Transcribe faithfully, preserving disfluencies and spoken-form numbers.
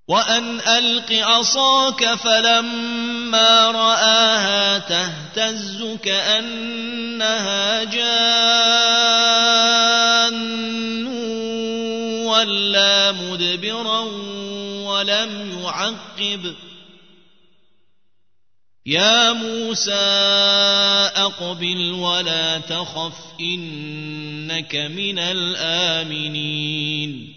وأن ألق عصاك فلما رآها تهتز كأنها جان ولا مدبرا ولم يعقب يا موسى أقبل ولا تخف إنك من الآمنين